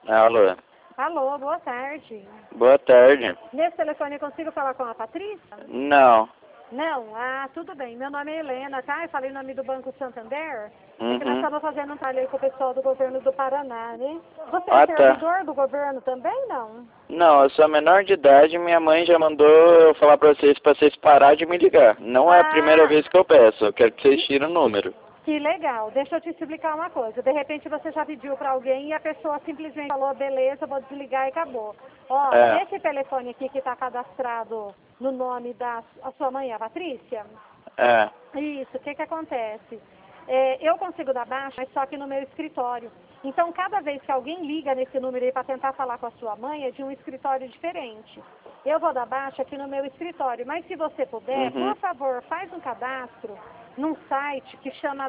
Alô. Alô, boa tarde. Boa tarde. Nesse telefone eu consigo falar com a Patrícia? Não. Não? Ah, tudo bem. Meu nome é Helena, tá? Eu falei em nome do Banco Santander. É que nós Uhum. estamos fazendo um trabalho aí com o pessoal do governo do Paraná, né? Você é Ah, tá. servidor do governo também, não? Não, eu sou menor de idade, minha mãe já mandou eu falar pra vocês parar de me ligar. Não é a primeira Ah, vez que eu peço, eu quero que vocês tirem o número. que legal. Deixa eu te explicar uma coisa. De repente você já pediu para alguém e a pessoa simplesmente falou, beleza, vou desligar e acabou. Ó, É. esse telefone aqui que está cadastrado no nome da a sua mãe, a Patrícia? É. Isso, o que acontece? Eu consigo dar baixa, mas só que no meu escritório. Então, cada vez que alguém liga nesse número aí para tentar falar com a sua mãe, é de um escritório diferente. Eu vou dar baixa aqui no meu escritório, mas se você puder, Uhum. por favor, faz um cadastro num site que chama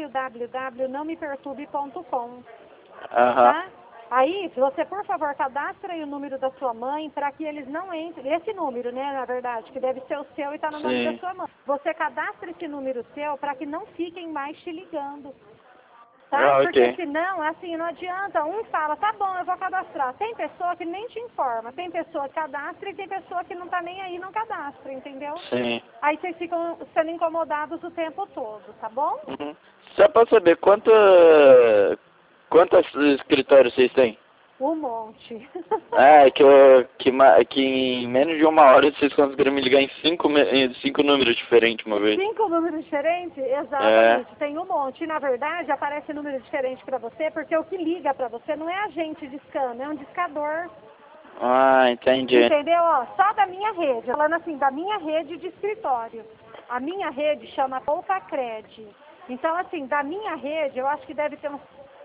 www.nãomeperturbe.com, Aham. tá? Aí, se você, por favor, cadastra aí o número da sua mãe para que eles não entrem. Esse número, né, na verdade, que deve ser o seu e está no nome da Sim. sua mãe. Você cadastra esse número seu para que não fiquem mais te ligando. Tá? Ah, Porque ok. senão, assim, não adianta. Um fala, tá bom, eu vou cadastrar. Tem pessoa que nem te informa. Tem pessoa que cadastra e tem pessoa que não tá nem aí, não cadastra, entendeu? Sim. Aí vocês ficam sendo incomodados o tempo todo, tá bom? Uhum. Só pra saber, quantos escritórios vocês têm? Um monte. Ah, é que em menos de uma hora vocês conseguiram me ligar em cinco números diferentes uma vez. 5 números diferentes? É. Exatamente, tem um monte. E, na verdade, aparece número diferente para você, porque o que liga para você não é agente discando, é um discador. Ah, entendi. Entendeu? Ó, só da minha rede, falando assim, da minha rede de escritório. A minha rede chama Poupacred. Então, assim, da minha rede, eu acho que deve ter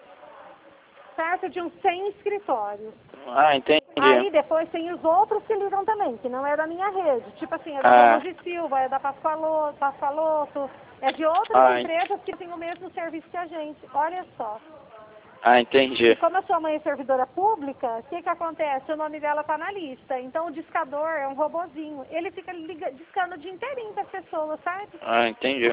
perto de uns 100 escritórios. Ah, entendi. Aí depois tem os outros que ligam também, que não é da minha rede. Tipo assim, é da Ah, Ramos de Silva, é da Pascoaloto, é de outras ah, empresas que têm o mesmo serviço que a gente. Olha só. ah, E entendi. como a sua mãe é servidora pública, o que acontece? O nome dela está na lista. Então o discador é um robozinho. Ele fica discando o dia inteirinho para as pessoas, sabe? Ah, entendi.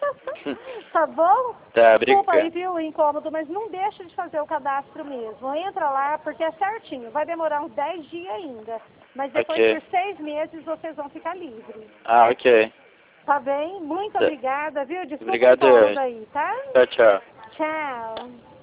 Tá bom? Tá, Desculpa aí, obrigado. viu, o incômodo, mas não deixa de fazer o cadastro mesmo. Entra lá, porque é certinho. Vai demorar uns 10 dias ainda. Mas depois, Ok. por 6 meses, vocês vão ficar livres. Ah, ok. Tá bem? Muito Tá. obrigada, viu? Desculpa o Obrigado. incômodo aí, tá? Tchau, tchau. Tchau.